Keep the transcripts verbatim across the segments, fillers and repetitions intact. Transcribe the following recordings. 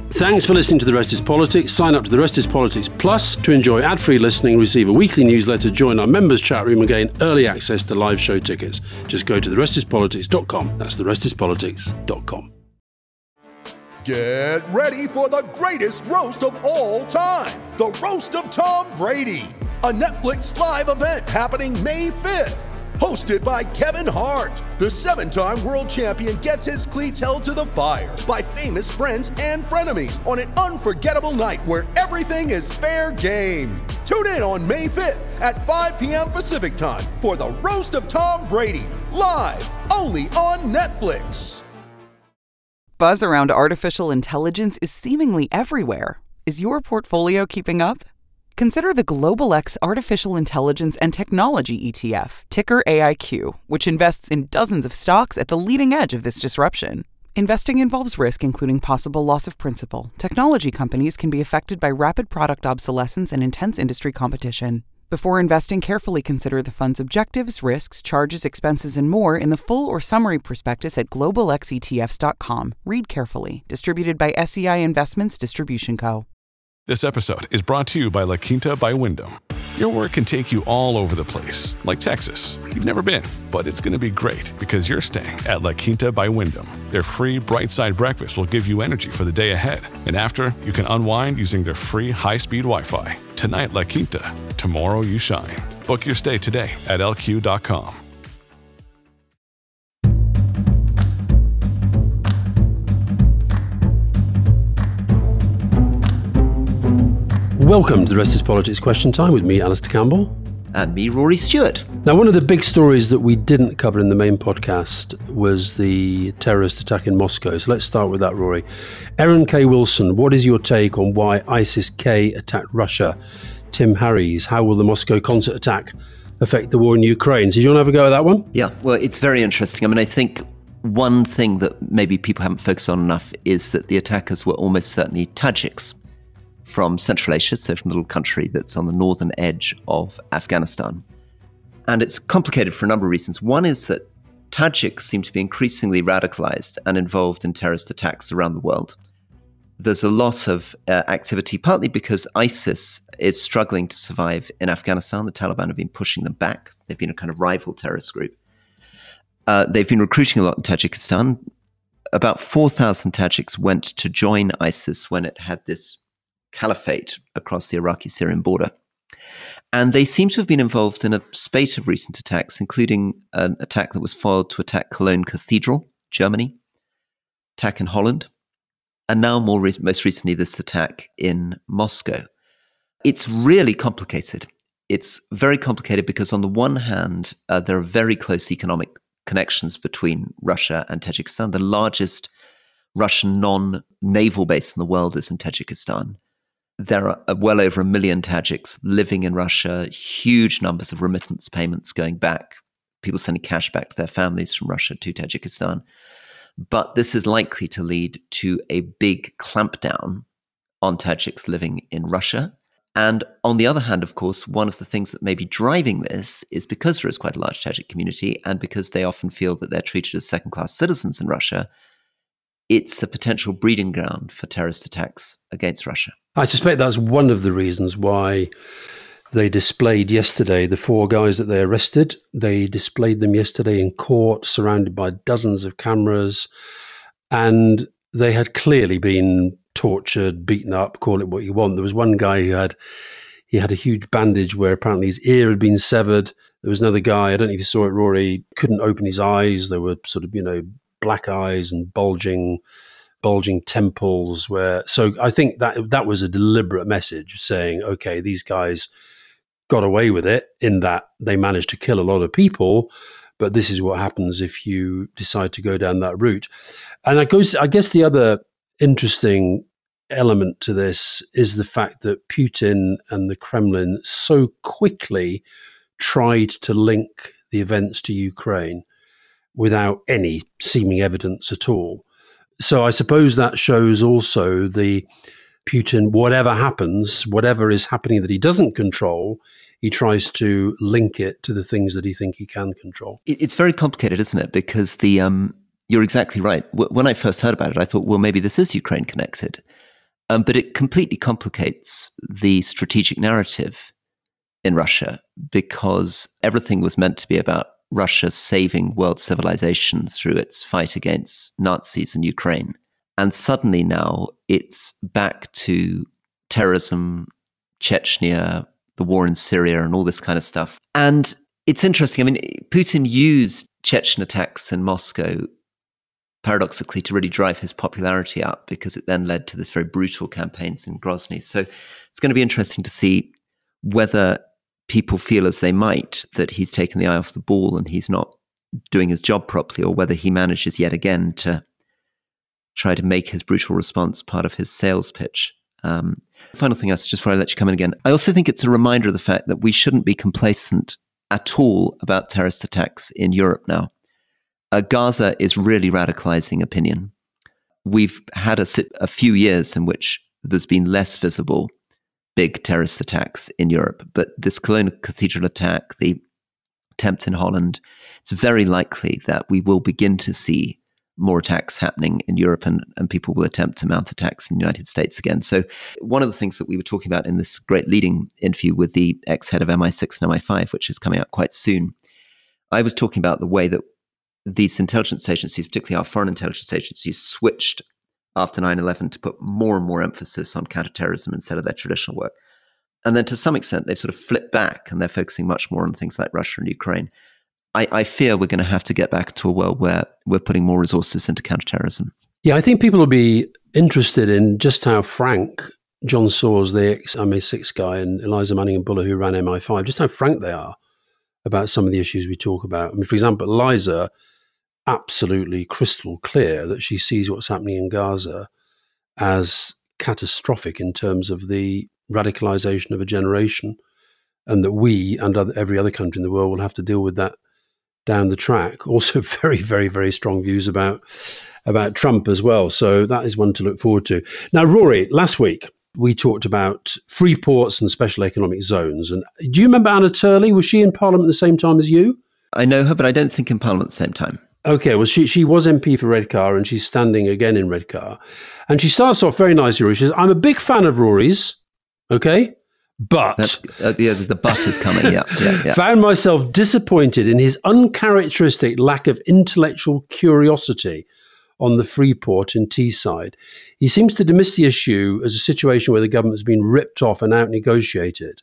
Thanks for listening to The Rest is Politics. Sign up to The Rest is Politics Plus to enjoy ad-free listening, receive a weekly newsletter, join our members' chat room and gain early access to live show tickets. Just go to the rest is politics dot com. That's the rest is politics dot com. Get ready for the greatest roast of all time, the Roast of Tom Brady, a Netflix live event happening May fifth. Hosted by Kevin Hart, the seven-time world champion gets his cleats held to the fire by famous friends and frenemies on an unforgettable night where everything is fair game. Tune in on May fifth at five p.m. Pacific time for the Roast of Tom Brady, live only on Netflix. Buzz around artificial intelligence is seemingly everywhere. Is your portfolio keeping up? Consider the Global X Artificial Intelligence and Technology E T F, ticker A I Q, which invests in dozens of stocks at the leading edge of this disruption. Investing involves risk, including possible loss of principal. Technology companies can be affected by rapid product obsolescence and intense industry competition. Before investing, carefully consider the fund's objectives, risks, charges, expenses, and more in the full or summary prospectus at global x e t f s dot com. Read carefully. Distributed by S E I Investments Distribution Co. This episode is brought to you by La Quinta by Wyndham. Your work can take you all over the place, like Texas. You've never been, but it's going to be great because you're staying at La Quinta by Wyndham. Their free Bright Side breakfast will give you energy for the day ahead. And after, you can unwind using their free high-speed Wi-Fi. Tonight, La Quinta. Tomorrow, you shine. Book your stay today at L Q dot com. Welcome to The Rest is Politics Question Time with me, Alistair Campbell. And me, Rory Stewart. Now, one of the big stories that we didn't cover in the main podcast was the terrorist attack in Moscow. So let's start with that, Rory. Erin K. Wilson, what is your take on why ISIS-K attacked Russia? Tim Harries, how will the Moscow concert attack affect the war in Ukraine? So do you want to have a go at that one? Yeah, well, it's very interesting. I mean, I think one thing that maybe people haven't focused on enough is that the attackers were almost certainly Tajiks from Central Asia, so from a little country that's on the northern edge of Afghanistan. And it's complicated for a number of reasons. One is that Tajiks seem to be increasingly radicalized and involved in terrorist attacks around the world. There's a lot of uh, activity, partly because ISIS is struggling to survive in Afghanistan. The Taliban have been pushing them back. They've been a kind of rival terrorist group. Uh, they've been recruiting a lot in Tajikistan. About four thousand Tajiks went to join ISIS when it had this caliphate across the Iraqi-Syrian border. And they seem to have been involved in a spate of recent attacks, including an attack that was foiled to attack Cologne Cathedral, Germany, attack in Holland, and now more re- most recently this attack in Moscow. It's really complicated. It's very complicated because on the one hand, uh, there are very close economic connections between Russia and Tajikistan. The largest Russian non-naval base in the world is in Tajikistan. There are well over a million Tajiks living in Russia, huge numbers of remittance payments going back, people sending cash back to their families from Russia to Tajikistan. But this is likely to lead to a big clampdown on Tajiks living in Russia. And on the other hand, of course, one of the things that may be driving this is because there is quite a large Tajik community and because they often feel that they're treated as second-class citizens in Russia, it's a potential breeding ground for terrorist attacks against Russia. I suspect that's one of the reasons why they displayed yesterday the four guys that they arrested. They displayed them yesterday in court, surrounded by dozens of cameras, and they had clearly been tortured, beaten up, call it what you want. There was one guy who had he had a huge bandage where apparently his ear had been severed. There was another guy, I don't know if you saw it, Rory, couldn't open his eyes. They were sort of, you know, black eyes and bulging bulging temples. Where so I think that that was a deliberate message saying, okay, these guys got away with it in that they managed to kill a lot of people, but this is what happens if you decide to go down that route. And I guess, I guess the other interesting element to this is the fact that Putin and the Kremlin so quickly tried to link the events to Ukraine without any seeming evidence at all. So I suppose that shows also the Putin, whatever happens, whatever is happening that he doesn't control, he tries to link it to the things that he thinks he can control. It's very complicated, isn't it? Because the um, you're exactly right. When I first heard about it, I thought, well, maybe this is Ukraine connected. Um, but it completely complicates the strategic narrative in Russia, because everything was meant to be about Russia saving world civilization through its fight against Nazis in Ukraine. And suddenly now it's back to terrorism, Chechnya, the war in Syria, and all this kind of stuff. And it's interesting. I mean, Putin used Chechen attacks in Moscow, paradoxically, to really drive his popularity up, because it then led to this very brutal campaigns in Grozny. So it's going to be interesting to see whether people feel as they might that he's taken the eye off the ball and he's not doing his job properly, or whether he manages yet again to try to make his brutal response part of his sales pitch. Um, final thing, just before I let you come in again, I also think it's a reminder of the fact that we shouldn't be complacent at all about terrorist attacks in Europe now. Uh, Gaza is really radicalizing opinion. We've had a, a few years in which there's been less visible big terrorist attacks in Europe, but this Cologne Cathedral attack, the attempt in Holland, it's very likely that we will begin to see more attacks happening in Europe, and, and people will attempt to mount attacks in the United States again. So one of the things that we were talking about in this great leading interview with the ex-head of M I six and M I five, which is coming out quite soon, I was talking about the way that these intelligence agencies, particularly our foreign intelligence agencies, switched after nine eleven to put more and more emphasis on counterterrorism instead of their traditional work. And then to some extent, they've sort of flipped back and they're focusing much more on things like Russia and Ukraine. I, I fear we're going to have to get back to a world where we're putting more resources into counterterrorism. Yeah, I think people will be interested in just how frank John Soares, the ex-M I six guy, and Eliza Manningham-Buller, who ran M I five, just how frank they are about some of the issues we talk about. I mean, for example, Eliza, absolutely crystal clear that she sees what's happening in Gaza as catastrophic in terms of the radicalization of a generation, and that we and other, every other country in the world will have to deal with that down the track. Also very, very, very strong views about, about Trump as well. So that is one to look forward to. Now, Rory, last week we talked about free ports and special economic zones. And do you remember Anna Turley? Was she in Parliament at the same time as you? I know her, but I don't think in Parliament at the same time. Okay, well, she she was M P for Redcar, and she's standing again in Redcar. And she starts off very nicely, Rory. She says, I'm a big fan of Rory's, okay? But uh, yeah, the but is coming. Yeah, yeah, yeah. Found myself disappointed in his uncharacteristic lack of intellectual curiosity on the free port in Teesside. He seems to dismiss the issue as a situation where the government's been ripped off and out-negotiated.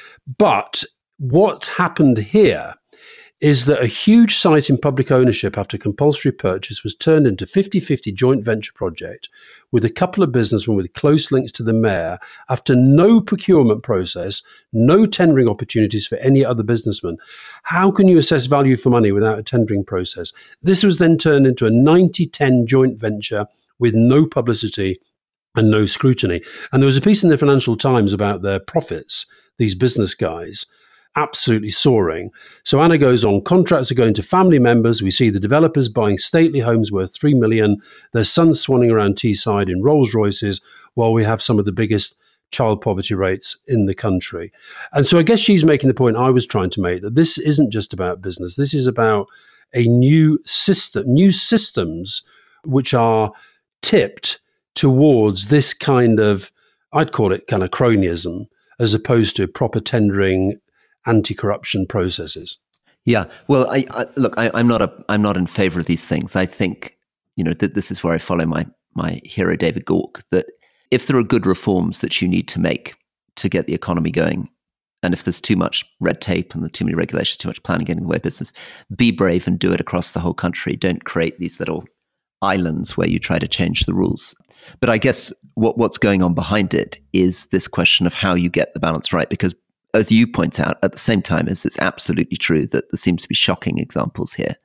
But what happened here is that a huge site in public ownership after compulsory purchase was turned into a fifty-fifty joint venture project with a couple of businessmen with close links to the mayor after no procurement process, no tendering opportunities for any other businessman. How can you assess value for money without a tendering process? This was then turned into a ninety ten joint venture with no publicity and no scrutiny. And there was a piece in the Financial Times about their profits, these business guys, absolutely soaring. So Anna goes on, contracts are going to family members. We see the developers buying stately homes worth three million, their sons swanning around Teesside in Rolls Royces, while we have some of the biggest child poverty rates in the country. And so I guess she's making the point I was trying to make, that this isn't just about business. This is about a new system, new systems which are tipped towards this kind of, I'd call it kind of cronyism, as opposed to proper tendering, anti-corruption processes. Yeah, well, I, I look, I, I'm not a, I'm not in favor of these things. I think, you know, that this is where I follow my my hero David Gork. That if there are good reforms that you need to make to get the economy going, and if there's too much red tape and there's too many regulations, too much planning getting in the way of business, be brave and do it across the whole country. Don't create these little islands where you try to change the rules. But I guess what what's going on behind it is this question of how you get the balance right, because as you point out, at the same time as it's absolutely true that there seems to be shocking examples here,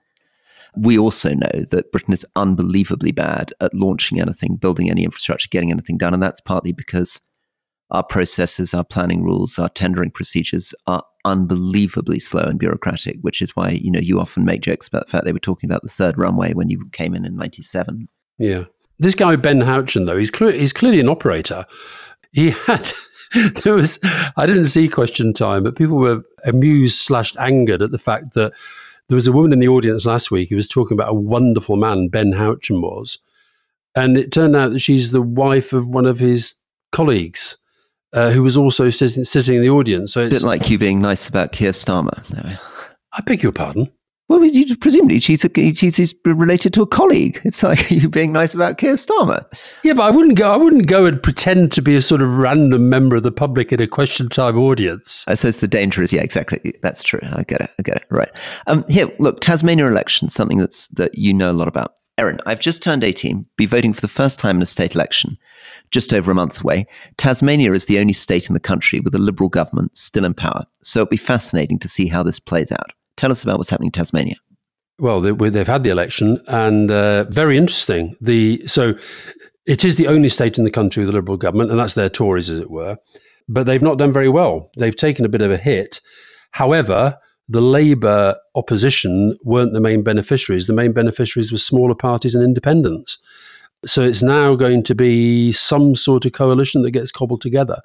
we also know that Britain is unbelievably bad at launching anything, building any infrastructure, getting anything done. And that's partly because our processes, our planning rules, our tendering procedures are unbelievably slow and bureaucratic, which is why, you know, you often make jokes about the fact they were talking about the third runway when you came in in ninety-seven. Yeah. This guy, Ben Houchen, though, he's, clear, he's clearly an operator. He had... There was, I didn't see Question Time, but people were amused slash angered at the fact that there was a woman in the audience last week who was talking about a wonderful man Ben Houchen was. And it turned out that she's the wife of one of his colleagues uh, who was also sitting, sitting in the audience. So A it's bit like you being nice about Keir Starmer. No. I beg your pardon. Well, you, presumably she's, a, she's related to a colleague. It's like you being nice about Keir Starmer. Yeah, but I wouldn't go. I wouldn't go and pretend to be a sort of random member of the public in a question time audience. I suppose the danger is, yeah, exactly. That's true. I get it. I get it. Right. Um, here, look, Tasmania election, something that's that you know a lot about. Erin, I've just turned eighteen. Be voting for the first time in a state election, just over a month away. Tasmania is the only state in the country with a Liberal government still in power. So it'll be fascinating to see how this plays out. Tell us about what's happening in Tasmania. Well, they, they've had the election, and uh, very interesting. The so it is the only state in the country with a Liberal government, and that's their Tories, as it were. But they've not done very well. They've taken a bit of a hit. However, the Labour opposition weren't the main beneficiaries. The main beneficiaries were smaller parties and independents. So it's now going to be some sort of coalition that gets cobbled together.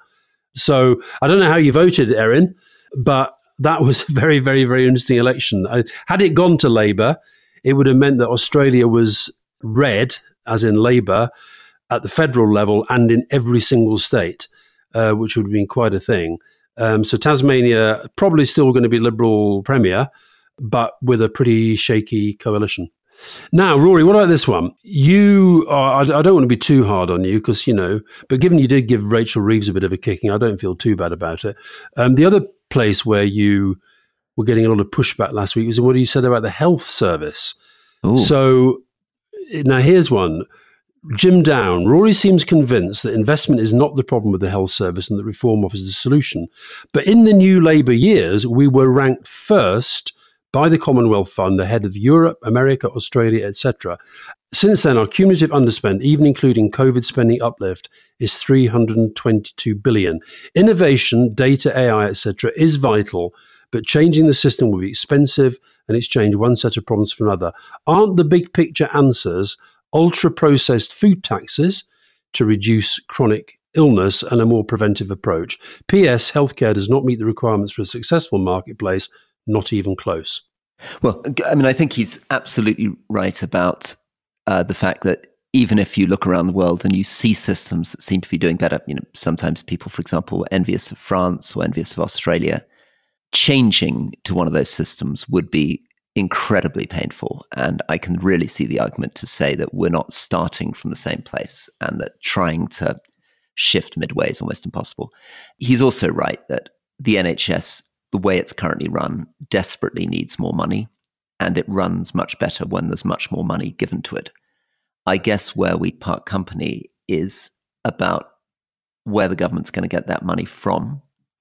So I don't know how you voted, Erin, but that was a very, very, very interesting election. I, had it gone to Labour, it would have meant that Australia was red, as in Labour, at the federal level and in every single state, uh, which would have been quite a thing. Um, so Tasmania probably still going to be Liberal Premier, but with a pretty shaky coalition. Now, Rory, what about this one? You are, I, I don't want to be too hard on you because, you know, but given you did give Rachel Reeves a bit of a kicking, I don't feel too bad about it. Um, the other place where you were getting a lot of pushback last week was what you said about the health service. Ooh. So now here's one. Jim Down. Rory seems convinced that investment is not the problem with the health service and that reform offers the solution. But in the new Labour years, we were ranked first by the Commonwealth Fund ahead of Europe, America, Australia, et cetera. Since then, our cumulative underspend, even including COVID spending uplift, is three hundred twenty-two billion dollars. Innovation, data, A I, et cetera, is vital, but changing the system will be expensive and exchange one set of problems for another. Aren't the big picture answers ultra-processed food taxes to reduce chronic illness and a more preventive approach? P S. Healthcare does not meet the requirements for a successful marketplace, not even close. Well, I mean, I think he's absolutely right about uh, the fact that even if you look around the world and you see systems that seem to be doing better, you know, sometimes people, for example, are envious of France or envious of Australia, changing to one of those systems would be incredibly painful. And I can really see the argument to say that we're not starting from the same place and that trying to shift midway is almost impossible. He's also right that the N H S, the way it's currently run, desperately needs more money, and it runs much better when there's much more money given to it. I guess where we part company is about where the government's going to get that money from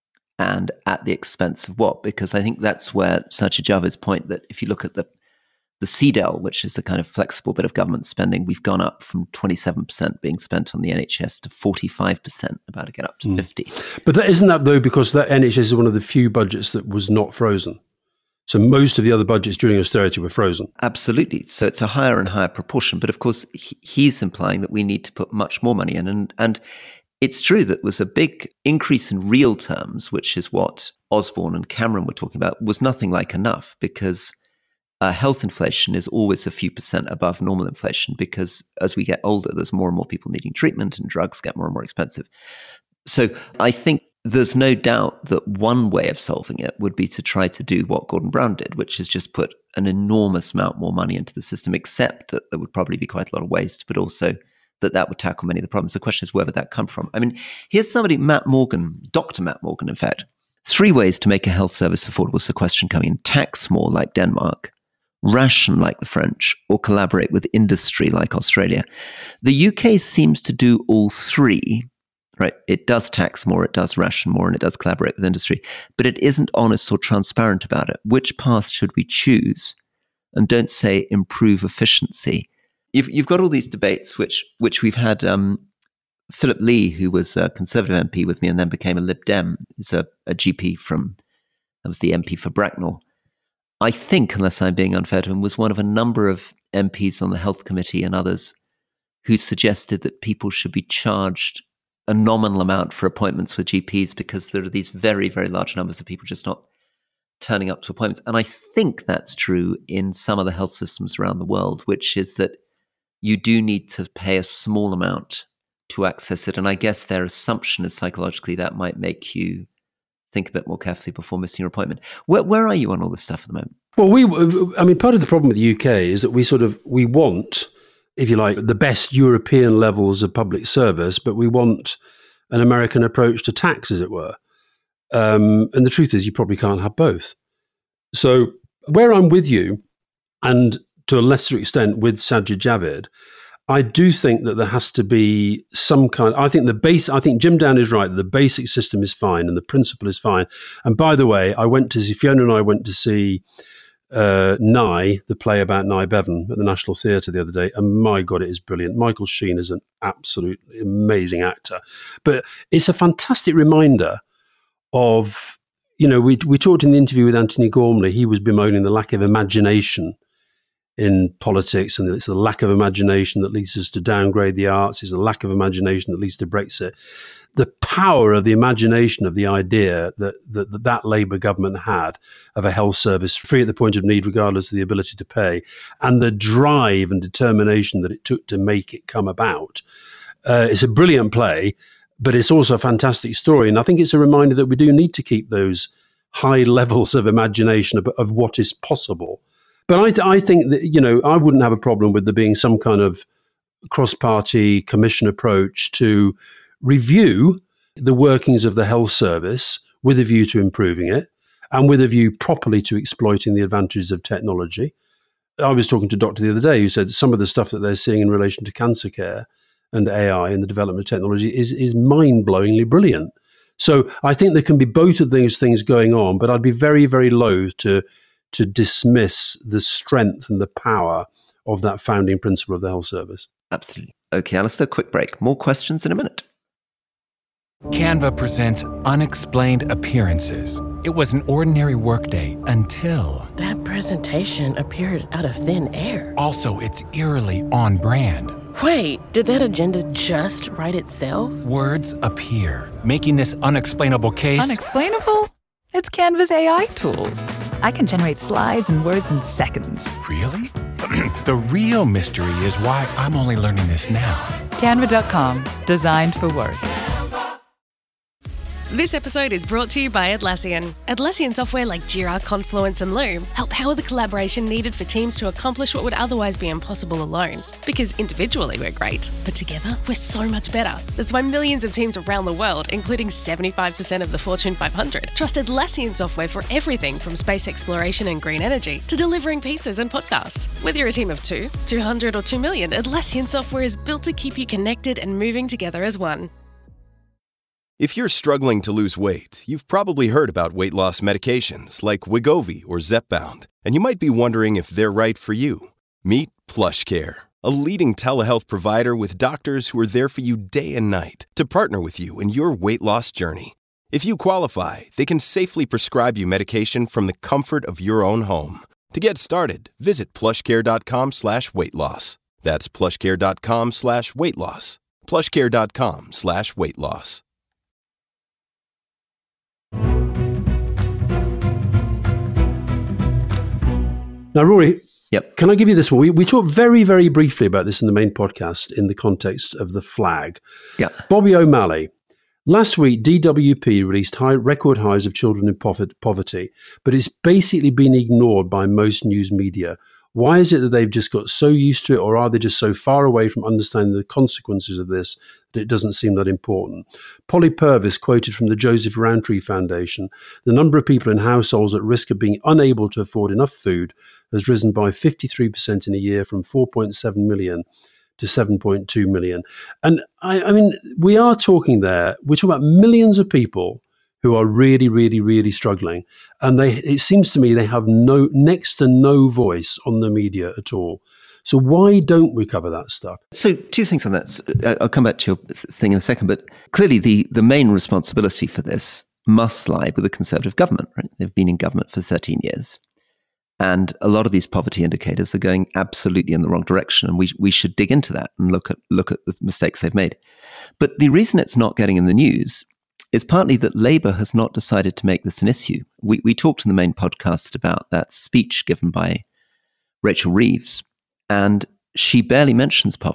and at the expense of what, because I think that's where Sajid Javid's point that if you look at the the C D E L, which is the kind of flexible bit of government spending, we've gone up from twenty-seven percent being spent on the N H S to forty-five percent, about to get up to mm. fifty. But that, isn't that, though, because that N H S is one of the few budgets that was not frozen? So most of the other budgets during austerity were frozen. Absolutely. So it's a higher and higher proportion. But of course, he, he's implying that we need to put much more money in. And, and it's true that was a big increase in real terms, which is what Osborne and Cameron were talking about, was nothing like enough, because uh, health inflation is always a few percent above normal inflation, because as we get older, there's more and more people needing treatment and drugs get more and more expensive. So I think there's no doubt that one way of solving it would be to try to do what Gordon Brown did, which is just put an enormous amount more money into the system, except that there would probably be quite a lot of waste, but also that that would tackle many of the problems. The question is, where would that come from? I mean, here's somebody, Matt Morgan, Doctor Matt Morgan, in fact. Three ways to make a health service affordable is the question coming in. Tax more like Denmark, ration like the French, or collaborate with industry like Australia. The U K seems to do all three. Right, it does tax more, it does ration more, and it does collaborate with industry, but it isn't honest or transparent about it. Which path should we choose? And don't say improve efficiency. You've, you've got all these debates, which which we've had. Um, Philip Lee, who was a Conservative M P with me and then became a Lib Dem, is a, a G P from, that was the M P for Bracknell. I think, unless I'm being unfair to him, was one of a number of M Ps on the Health Committee and others who suggested that people should be charged a nominal amount for appointments with G Ps because there are these very, very large numbers of people just not turning up to appointments. And I think that's true in some of the health systems around the world, which is that you do need to pay a small amount to access it. And I guess their assumption is psychologically that might make you think a bit more carefully before missing your appointment. Where, where are you on all this stuff at the moment? Well, we, I mean, part of the problem with the U K is that we sort of, we want, if you like, the best European levels of public service, but we want an American approach to tax, as it were. Um, and the truth is you probably can't have both. So where I'm with you, and to a lesser extent with Sajid Javid, I do think that there has to be some kind, I think the base, I think Jim Down is right, the basic system is fine and the principle is fine. And by the way, I went to see, Fiona and I went to see uh, Nye, the play about Nye Bevan at the National Theatre the other day, and my God, it is brilliant. Michael Sheen is an absolutely amazing actor. But it's a fantastic reminder of, you know, we we talked in the interview with Anthony Gormley, he was bemoaning the lack of imagination in politics, and it's the lack of imagination that leads us to downgrade the arts, it's the lack of imagination that leads to Brexit. The power of the imagination of the idea that that, that, that Labour government had of a health service free at the point of need, regardless of the ability to pay, and the drive and determination that it took to make it come about. Uh, it's a brilliant play, but it's also a fantastic story. And I think it's a reminder that we do need to keep those high levels of imagination of, of what is possible. But I, I think that, you know, I wouldn't have a problem with there being some kind of cross-party commission approach to review the workings of the health service with a view to improving it and with a view properly to exploiting the advantages of technology. I was talking to a doctor the other day who said some of the stuff that they're seeing in relation to cancer care and A I and the development of technology is, is mind-blowingly brilliant. So I think there can be both of those things going on, but I'd be very, very loath to to dismiss the strength and the power of that founding principle of the health service. Absolutely. Okay, Alistair, quick break. More questions in a minute. Canva presents Unexplained Appearances. It was an ordinary workday until... That presentation appeared out of thin air. Also, it's eerily on brand. Wait, did that agenda just write itself? Words appear, making this unexplainable case... Unexplainable? It's Canva's A I tools. I can generate slides and words in seconds. Really? The real mystery is why I'm only learning this now. Canva dot com, designed for work. This episode is brought to you by Atlassian. Atlassian software like Jira, Confluence, and Loom help power the collaboration needed for teams to accomplish what would otherwise be impossible alone. Because individually we're great, but together we're so much better. That's why millions of teams around the world, including seventy-five percent of the Fortune five hundred, trust Atlassian software for everything from space exploration and green energy to delivering pizzas and podcasts. Whether you're a team of two, two hundred, or two million, Atlassian software is built to keep you connected and moving together as one. If you're struggling to lose weight, you've probably heard about weight loss medications like Wegovy or Zepbound, and you might be wondering if they're right for you. Meet PlushCare, a leading telehealth provider with doctors who are there for you day and night to partner with you in your weight loss journey. If you qualify, they can safely prescribe you medication from the comfort of your own home. To get started, visit plushcare.com slash weight loss. That's plushcare.com slash weight loss. plushcare.com slash weight loss. Now, Rory, Yep. can I give you this one? We, we talked very, very briefly about this in the main podcast in the context of the flag. Yeah. Bobby O'Malley. Last week, D W P released high, record highs of children in poverty, but it's basically been ignored by most news media. Why is it that they've just got so used to it, or are they just so far away from understanding the consequences of this that it doesn't seem that important? Polly Purvis quoted from the Joseph Rowntree Foundation, the number of people in households at risk of being unable to afford enough food has risen by fifty-three percent in a year from four point seven million to seven point two million. And I, I mean, we are talking there, we're talking about millions of people who are really, really, really struggling. And they, it seems to me they have no, next to no voice on the media at all. So why don't we cover that stuff? So two things on that. I'll come back to your thing in a second, but clearly the, the main responsibility for this must lie with the Conservative government, right? They've been in government for thirteen years. And a lot of these poverty indicators are going absolutely in the wrong direction. And we we should dig into that and look at look at the mistakes they've made. But the reason it's not getting in the news is partly that Labour has not decided to make this an issue. We we talked in the main podcast about that speech given by Rachel Reeves, and she barely mentions poverty.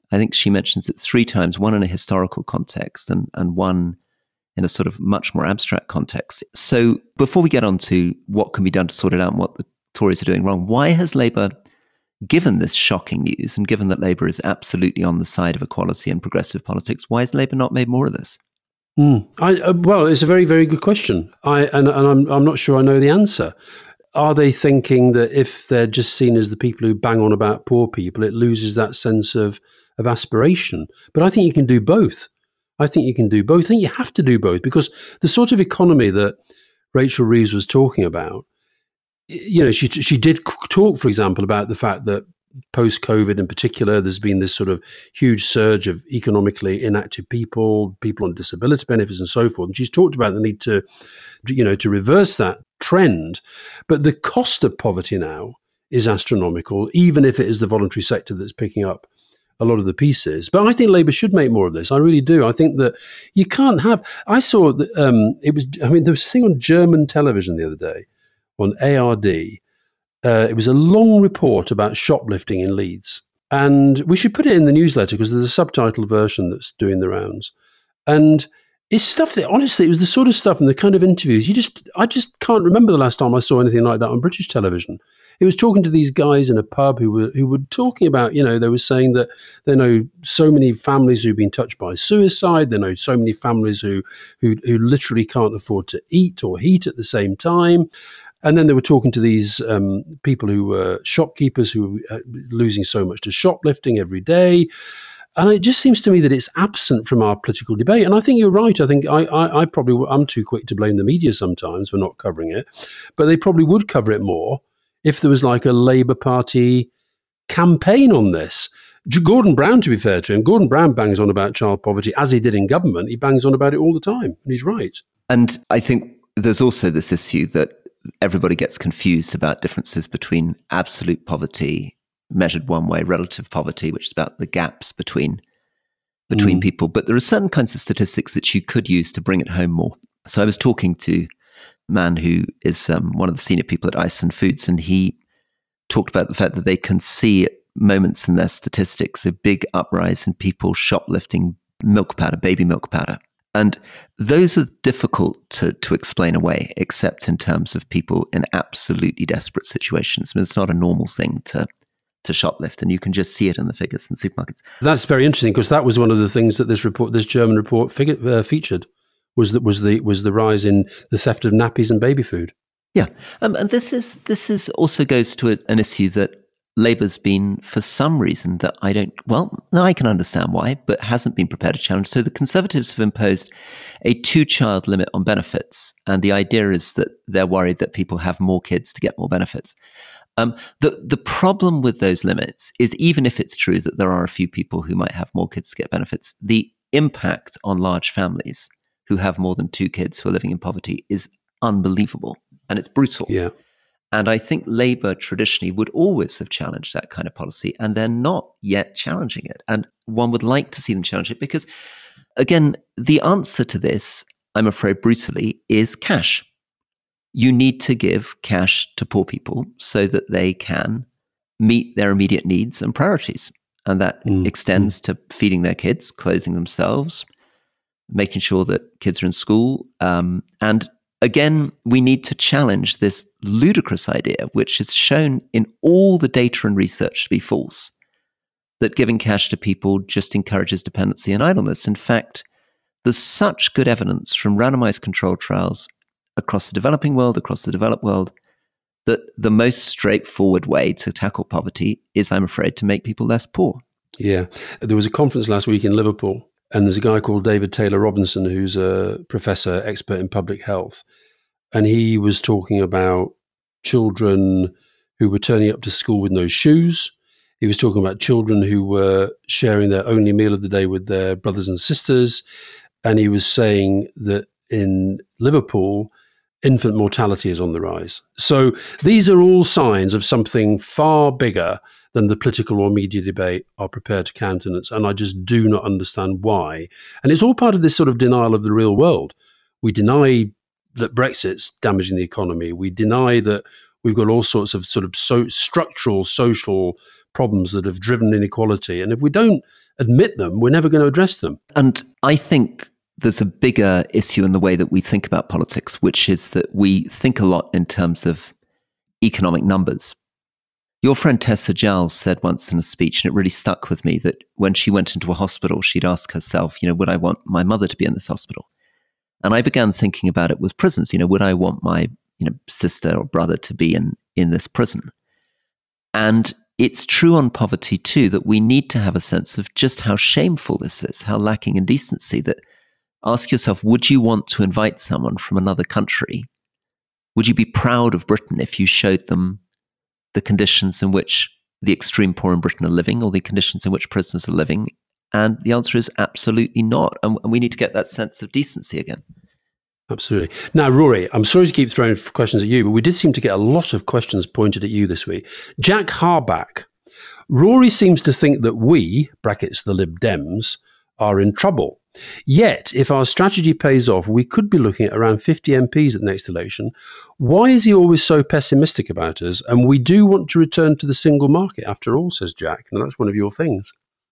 I think she mentions it three times, one in a historical context and, and one in a sort of much more abstract context. So before we get on to what can be done to sort it out and what the Tories are doing wrong, why has Labour, given this shocking news and given that Labour is absolutely on the side of equality and progressive politics, why has Labour not made more of this? Mm. I, uh, well, it's a very, very good question. I and, and I'm I'm not sure I know the answer. Are they thinking that if they're just seen as the people who bang on about poor people, it loses that sense of, of aspiration? But I think you can do both. I think you can do both. I think you have to do both, because the sort of economy that Rachel Reeves was talking about, you know, she she did talk, for example, about the fact that post-COVID in particular, there's been this sort of huge surge of economically inactive people, people on disability benefits and so forth. And she's talked about the need to, you know, to reverse that trend. But the cost of poverty now is astronomical, even if it is the voluntary sector that's picking up a lot of the pieces. But I think Labour should make more of this. I really do. I think that you can't have, I saw that um, it was, I mean, there was a thing on German television the other day on A R D. Uh, it was a long report about shoplifting in Leeds. And we should put it in the newsletter because there's a subtitle version that's doing the rounds. And it's stuff that, honestly, it was the sort of stuff and the kind of interviews, you just, I just can't remember the last time I saw anything like that on British television. It was talking to these guys in a pub who were who were talking about, you know, they were saying that they know so many families who've been touched by suicide. They know so many families who who, who literally can't afford to eat or heat at the same time. And then they were talking to these um, people who were shopkeepers who were losing so much to shoplifting every day. And it just seems to me that it's absent from our political debate. And I think you're right. I think I, I, I probably, I'm too quick to blame the media sometimes for not covering it. But they probably would cover it more if there was like a Labour Party campaign on this. Gordon Brown, to be fair to him, Gordon Brown bangs on about child poverty, as he did in government. He bangs on about it all the time. And he's right. And I think there's also this issue that everybody gets confused about differences between absolute poverty measured one way, relative poverty, which is about the gaps between between mm. people. But there are certain kinds of statistics that you could use to bring it home more. So I was talking to a man who is um, one of the senior people at Iceland Foods, and he talked about the fact that they can see at moments in their statistics a big uprise in people shoplifting milk powder, baby milk powder. And those are difficult to, to explain away, except in terms of people in absolutely desperate situations. I mean, it's not a normal thing to to shoplift, and you can just see it in the figures in supermarkets. That's very interesting, because that was one of the things that this report, this German report, figure, uh, featured was that was the was the rise in the theft of nappies and baby food. Yeah, um, and this is this is also goes to a, an issue that Labour's been, for some reason that I don't, well, no, I can understand why, but hasn't been prepared to challenge. So the Conservatives have imposed a two-child limit on benefits, and the idea is that they're worried that people have more kids to get more benefits. Um, the the problem with those limits is, even if it's true that there are a few people who might have more kids to get benefits, the impact on large families who have more than two kids who are living in poverty is unbelievable, and it's brutal. Yeah. And I think Labour traditionally would always have challenged that kind of policy, and they're not yet challenging it. And one would like to see them challenge it because, again, the answer to this, I'm afraid brutally, is cash. You need to give cash to poor people so that they can meet their immediate needs and priorities. And that mm. extends to feeding their kids, clothing themselves, making sure that kids are in school, um, and again, we need to challenge this ludicrous idea, which is shown in all the data and research to be false, that giving cash to people just encourages dependency and idleness. In fact, there's such good evidence from randomized controlled trials across the developing world, across the developed world, that the most straightforward way to tackle poverty is, I'm afraid, to make people less poor. Yeah. There was a conference last week in Liverpool, and there's a guy called David Taylor Robinson, who's a professor, expert in public health. And he was talking about children who were turning up to school with no shoes. He was talking about children who were sharing their only meal of the day with their brothers and sisters. And he was saying that in Liverpool, infant mortality is on the rise. So these are all signs of something far bigger than the political or media debate are prepared to countenance. And I just do not understand why. And it's all part of this sort of denial of the real world. We deny that Brexit's damaging the economy. We deny that we've got all sorts of sort of so structural social problems that have driven inequality. And if we don't admit them, we're never going to address them. And I think there's a bigger issue in the way that we think about politics, which is that we think a lot in terms of economic numbers. Your friend Tessa Giles said once in a speech, and it really stuck with me, that when she went into a hospital, she'd ask herself, you know, would I want my mother to be in this hospital? And I began thinking about it with prisons. You know, would I want my, you know, sister or brother to be in, in this prison? And it's true on poverty too, that we need to have a sense of just how shameful this is, how lacking in decency, that ask yourself, would you want to invite someone from another country? Would you be proud of Britain if you showed them the conditions in which the extreme poor in Britain are living, or the conditions in which prisoners are living? And the answer is absolutely not. And we need to get that sense of decency again. Absolutely. Now, Rory, I'm sorry to keep throwing questions at you, but we did seem to get a lot of questions pointed at you this week. Jack Harback. Rory seems to think that we, brackets the Lib Dems, are in trouble. Yet, if our strategy pays off, we could be looking at around fifty M Ps at the next election. Why is he always so pessimistic about us? And we do want to return to the single market after all, says Jack. And that's one of your things.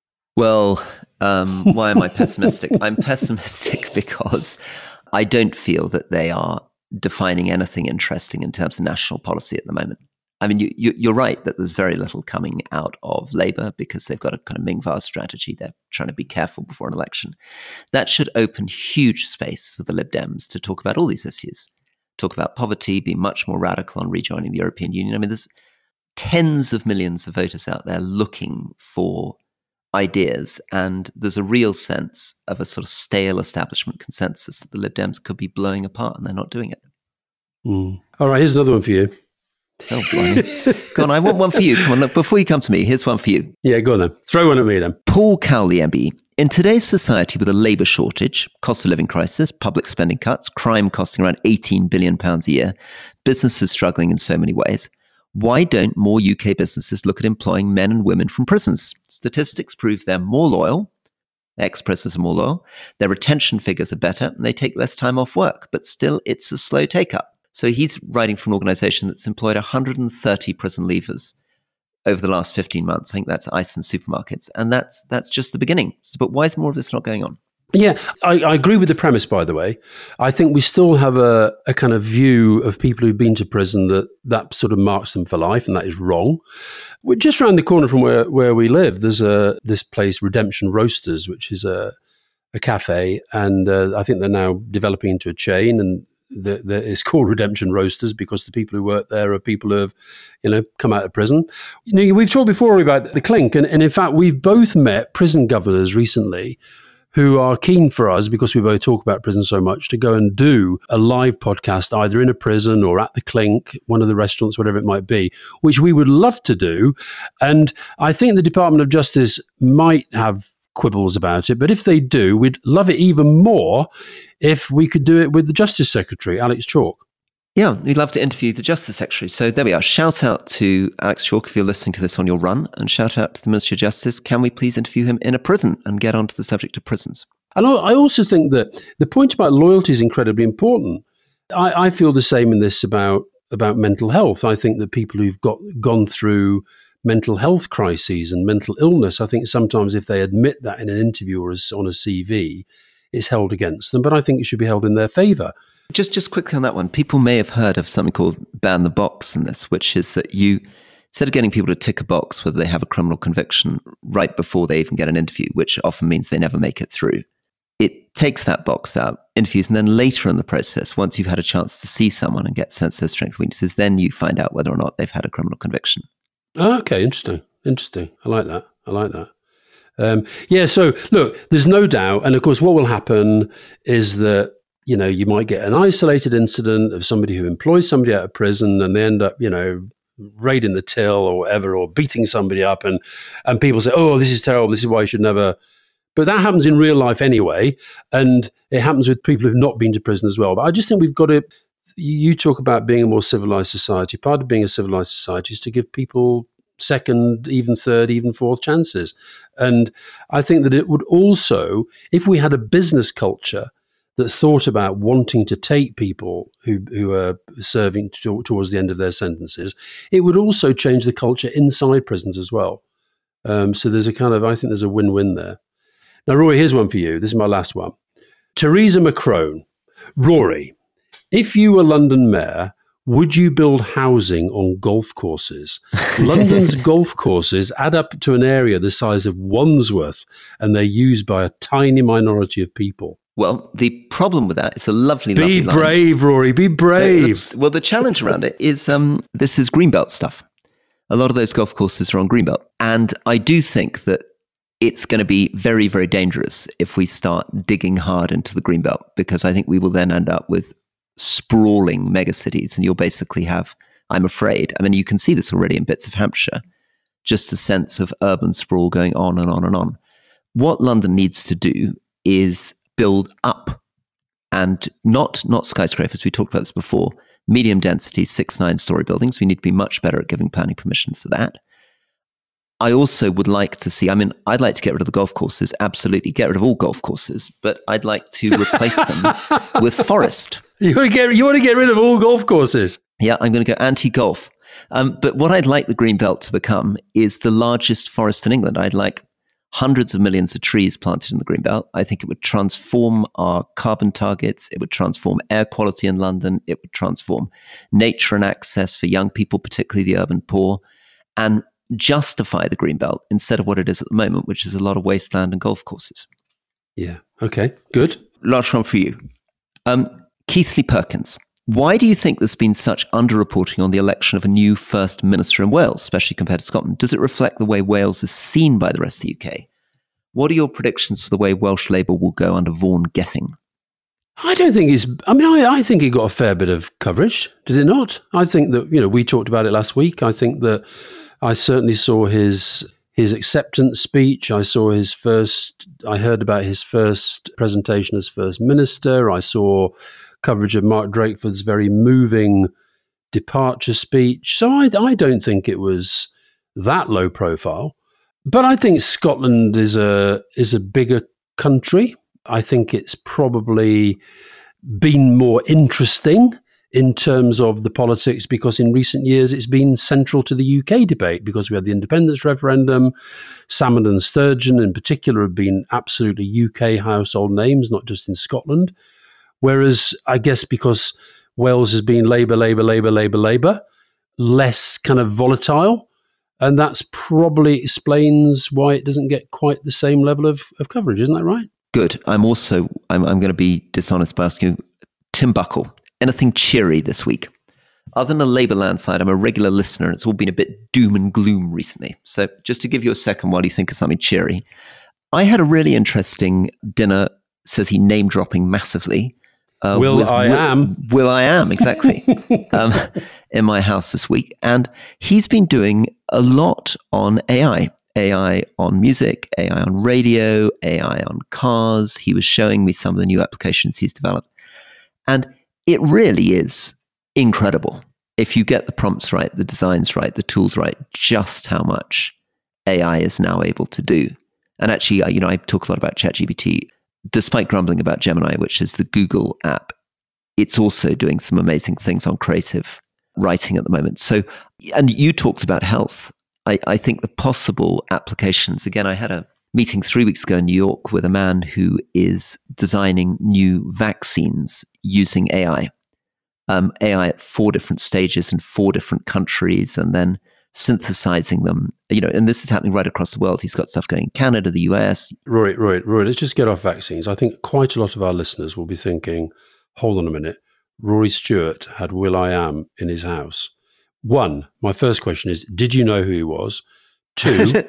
Well, um, why am I pessimistic? I'm pessimistic because I don't feel that they are defining anything interesting in terms of national policy at the moment. I mean, you, you, you're right that there's very little coming out of Labour because they've got a kind of Ming-Va strategy. They're trying to be careful before an election. That should open huge space for the Lib Dems to talk about all these issues, talk about poverty, be much more radical on rejoining the European Union. I mean, there's tens of millions of voters out there looking for ideas, and there's a real sense of a sort of stale establishment consensus that the Lib Dems could be blowing apart, and they're not doing it. Mm. All right, here's another one for you. Oh, blimey. Go on, I want one for you. Come on, look, before you come to me, here's one for you. Yeah, go on then. Throw one at me then. Paul Cowley, M B. In today's society with a labour shortage, cost of living crisis, public spending cuts, crime costing around eighteen billion pounds a year, businesses struggling in so many ways, why don't more U K businesses look at employing men and women from prisons? Statistics prove they're more loyal. Ex-prisoners are more loyal. Their retention figures are better, and they take less time off work. But still, it's a slow take-up. So he's writing from an organisation that's employed one hundred thirty prison leavers over the last fifteen months. I think that's ICE and supermarkets. And that's that's just the beginning. But why is more of this not going on? Yeah, I, I agree with the premise, by the way. I think we still have a, a kind of view of people who've been to prison that that sort of marks them for life, and that is wrong. We're just around the corner from where, where we live, there's a this place, Redemption Roasters, which is a, a cafe, and uh, I think they're now developing into a chain, and the, the, it's called Redemption Roasters because the people who work there are people who have, you know, come out of prison. You know, we've talked before about the Clink, and, and in fact, we've both met prison governors recently who are keen for us, because we both talk about prison so much, to go and do a live podcast either in a prison or at the Clink, one of the restaurants, whatever it might be, which we would love to do. And I think the Department of Justice might have quibbles about it, but if they do, we'd love it even more if we could do it with the Justice Secretary, Alex Chalk. Yeah, we'd love to interview the Justice Secretary. So there we are. Shout out to Alex Chalk if you're listening to this on your run, and shout out to the Ministry of Justice. Can we please interview him in a prison and get onto the subject of prisons? And I also think that the point about loyalty is incredibly important. I, I feel the same in this about, about mental health. I think that people who've got gone through mental health crises and mental illness, I think sometimes if they admit that in an interview or as, on a C V, it's held against them. But I think it should be held in their favour. Just just quickly on that one, people may have heard of something called ban the box in this, which is that you, instead of getting people to tick a box whether they have a criminal conviction right before they even get an interview, which often means they never make it through, it takes that box out, interviews, and then later in the process, once you've had a chance to see someone and get sense of their strengths and weaknesses, then you find out whether or not they've had a criminal conviction. Oh, okay, interesting, interesting. I like that. I like that. Um, yeah, so look, there's no doubt, and of course what will happen is that, you know, you might get an isolated incident of somebody who employs somebody out of prison and they end up, you know, raiding the till or whatever, or beating somebody up, and and people say, oh, this is terrible, this is why you should never. But that happens in real life anyway, and it happens with people who've not been to prison as well. But I just think we've got to, you talk about being a more civilized society. Part of being a civilized society is to give people second, even third, even fourth chances. And I think that it would also, if we had a business culture that thought about wanting to take people who who are serving to, towards the end of their sentences, it would also change the culture inside prisons as well. Um, so there's a kind of, I think there's a win-win there. Now, Rory, here's one for you. This is my last one. Theresa Macron. Rory, if you were London mayor, would you build housing on golf courses? London's golf courses add up to an area the size of Wandsworth, and they're used by a tiny minority of people. Well, the problem with that, it's a lovely, be lovely line. Be brave, Rory, be brave. The, the, well, the challenge around it is um, this is Greenbelt stuff. A lot of those golf courses are on Greenbelt. And I do think that it's going to be very, very dangerous if we start digging hard into the Greenbelt, because I think we will then end up with sprawling megacities, and you'll basically have, I'm afraid, I mean, you can see this already in bits of Hampshire, just a sense of urban sprawl going on and on and on. What London needs to do is build up, and not not skyscrapers, we talked about this before, medium density, six, nine story buildings. We need to be much better at giving planning permission for that. I also would like to see, I mean, I'd like to get rid of the golf courses, absolutely, get rid of all golf courses, but I'd like to replace them with forest. You want to get you want to get rid of all golf courses? Yeah, I'm going to go anti-golf. Um, but what I'd like the Greenbelt to become is the largest forest in England. I'd like hundreds of millions of trees planted in the Greenbelt. I think it would transform our carbon targets. It would transform air quality in London. It would transform nature and access for young people, particularly the urban poor, and justify the Greenbelt instead of what it is at the moment, which is a lot of wasteland and golf courses. Yeah. Okay. Good. Last one for you. Um, Keithley Perkins. Why do you think there's been such underreporting on the election of a new First Minister in Wales, especially compared to Scotland? Does it reflect the way Wales is seen by the rest of the U K? What are your predictions for the way Welsh Labour will go under Vaughan Gething? I don't think he's, I mean, I, I think he got a fair bit of coverage, did it not? I think that, you know, we talked about it last week. I think that I certainly saw his his acceptance speech. I saw his first, I heard about his first presentation as First Minister. I saw coverage of Mark Drakeford's very moving departure speech. So I, I don't think it was that low profile. But I think Scotland is a is a bigger country. I think it's probably been more interesting in terms of the politics, because in recent years it's been central to the U K debate, because we had the independence referendum. Salmond and Sturgeon in particular have been absolutely U K household names, not just in Scotland. Whereas I guess because Wales has been Labour, Labour, Labour, Labour, Labour, less kind of volatile. And that's probably explains why it doesn't get quite the same level of, of coverage. Isn't that right? Good. I'm also, I'm, I'm going to be dishonest by asking you, Tim Buckle, anything cheery this week? Other than a Labour landslide, I'm a regular listener, and it's all been a bit doom and gloom recently. So just to give you a second while you think of something cheery, I had a really interesting dinner, says he name dropping massively. Uh, Will with, I Will, am. Will I am, exactly, um, in my house this week. And he's been doing a lot on A I. A I on music, A I on radio, A I on cars. He was showing me some of the new applications he's developed. And it really is incredible. If you get the prompts right, the designs right, the tools right, just how much A I is now able to do. And actually, you know, I talk a lot about ChatGPT. Despite grumbling about Gemini, which is the Google app, it's also doing some amazing things on creative writing at the moment. So, and you talked about health. I, I think the possible applications, again, I had a meeting three weeks ago in New York with a man who is designing new vaccines using A I. Um, A I at four different stages in four different countries, and then synthesizing them, you know, and this is happening right across the world. He's got stuff going in Canada, the U S. Rory, Rory, Rory, let's just get off vaccines. I think quite a lot of our listeners will be thinking, hold on a minute, Rory Stewart had Will I Am in his house. One, my first question is, did you know who he was? Two,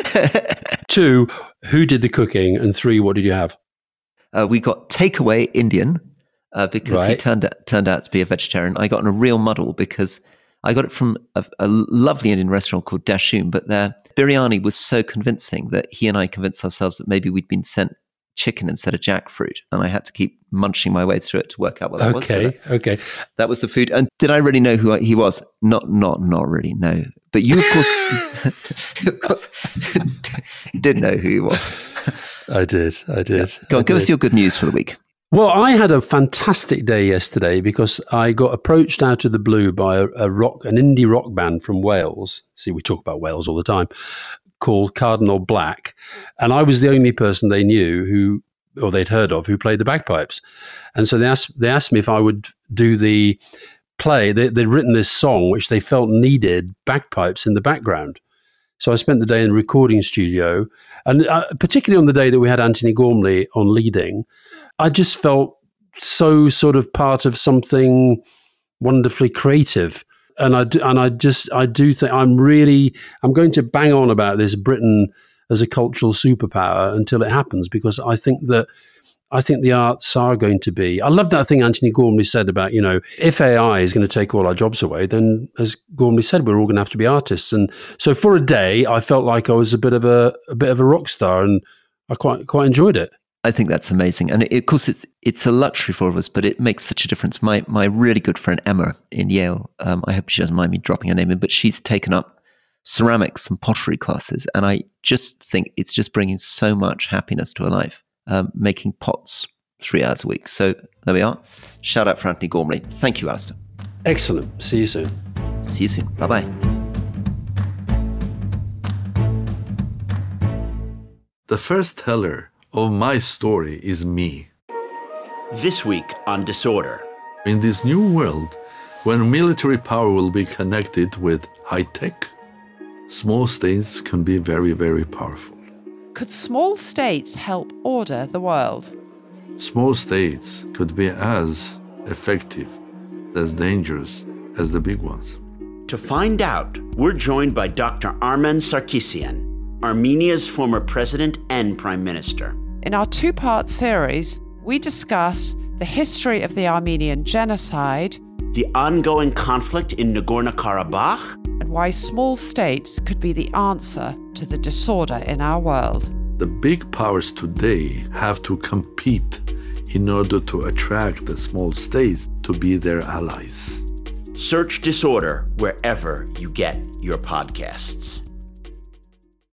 two, who did the cooking? And three, what did you have? Uh, we got takeaway Indian uh, because right. he turned out, turned out to be a vegetarian. I got in a real muddle because I got it from a, a lovely Indian restaurant called Dashoom, but their biryani was so convincing that he and I convinced ourselves that maybe we'd been sent chicken instead of jackfruit, and I had to keep munching my way through it to work out what that okay, was. So that, okay, that was the food. And did I really know who he was? Not, not, not really. No, but you, of course, of course did know who he was. I did. I did. Yeah. Go on, I give did. us your good news for the week. Well, I had a fantastic day yesterday because I got approached out of the blue by a, a rock, an indie rock band from Wales. See, we talk about Wales all the time, called Cardinal Black, and I was the only person they knew who, or they'd heard of, who played the bagpipes. And so they asked they asked me if I would do the play. They, they'd written this song which they felt needed bagpipes in the background. So I spent the day in the recording studio, and uh, particularly on the day that we had Anthony Gormley on leading, I just felt so sort of part of something wonderfully creative. And I do, and I just I do think I'm really I'm going to bang on about this Britain as a cultural superpower until it happens, because I think that I think the arts are going to be. I love that thing Anthony Gormley said about, you know, if A I is going to take all our jobs away, then as Gormley said, we're all going to have to be artists. And so for a day, I felt like I was a bit of a, a bit of a rock star, and I quite quite enjoyed it. I think that's amazing. And it, of course, it's it's a luxury for all of us, but it makes such a difference. My my really good friend Emma in Yale, um, I hope she doesn't mind me dropping her name in, but she's taken up ceramics and pottery classes. And I just think it's just bringing so much happiness to her life. Um, making pots three hours a week. So there we are. Shout out for Anthony Gormley. Thank you, Alistair. Excellent. See you soon. See you soon. Bye-bye. The first teller of my story is me. This week on Disorder. In this new world, when military power will be connected with high tech, small states can be very, very powerful. Could small states help order the world? Small states could be as effective, as dangerous as the big ones. To find out, we're joined by Doctor Armen Sarkisian, Armenia's former president and prime minister. In our two-part series, we discuss the history of the Armenian genocide, the ongoing conflict in Nagorno-Karabakh, and why small states could be the answer to the disorder in our world. The big powers today have to compete in order to attract the small states to be their allies. Search Disorder wherever you get your podcasts.